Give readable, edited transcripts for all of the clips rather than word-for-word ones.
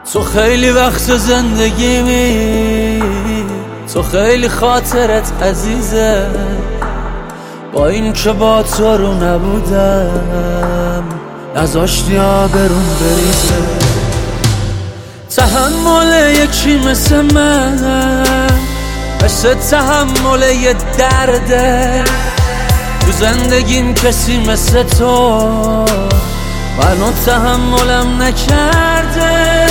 تو خیلی وقت زندگیمی، تو خیلی خاطرت عزیزه. با این که با تو رو نبودم نذاشتی آبرون بریزه. تحمل یکی مثل من، مثل تحمل یه درده. تو زندگیم کسی مثل تو منو تحملم نکرده.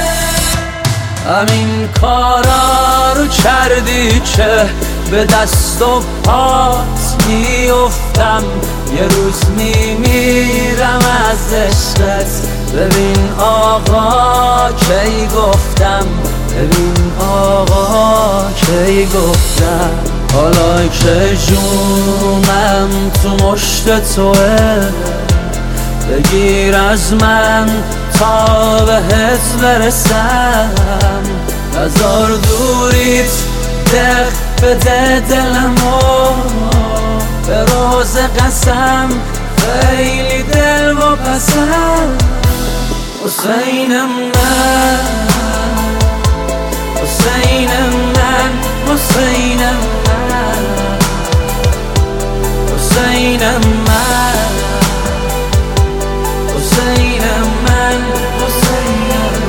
همین کارا رو کردی که به دست و پات میافتم، یه روز میمیرم از عشقت. ببین آقا کی گفتم، ببین آقا کی گفتم. حالا که جونم تو مشت توه، بگیر از من تا بهت برسم. نزار دوریت دق بده دلمو، به روز قسم خیلی دل و پسم. حسینم من، حسینم من، حسینم من، حسینم من، حسینم من، حسینم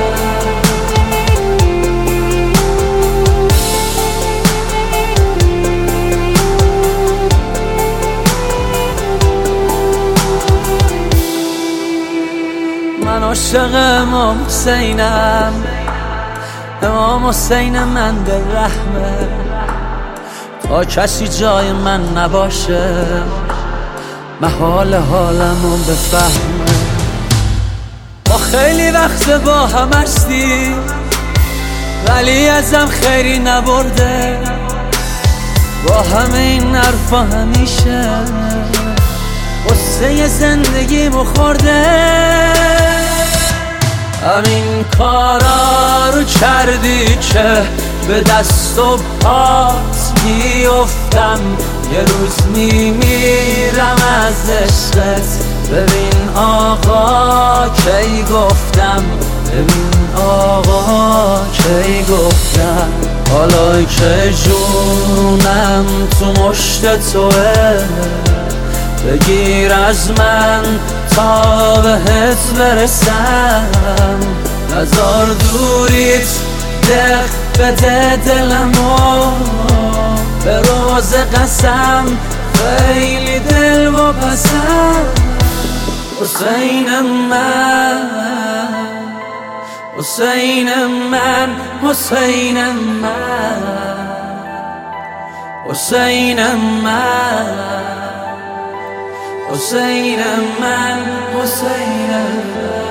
من عاشق امام حسینم، امام حسین من دل رحمه. تا کسی جای من نباشه محال حالمو بفهمه. ما خیلی وقت با هم هستی ولی ازم خیری نبرده. با همه این حرفا همیشه قصه زندگیمو خورده. همین کارا رو کردی که به دست و پات میافتم، یه روز میمیرم از عشقت. ببین آقا کی گفتم، ببین آقا کی گفتم. حالا که جونم تو مشت توه، بگیر از من تا بهت برسم. نزار دوریت دق بده دلمو، به روز قسم خیلی دل و پسم. حسینم من، حسینم من، حسینم من، حسینم من، حسینم من، حسینم من.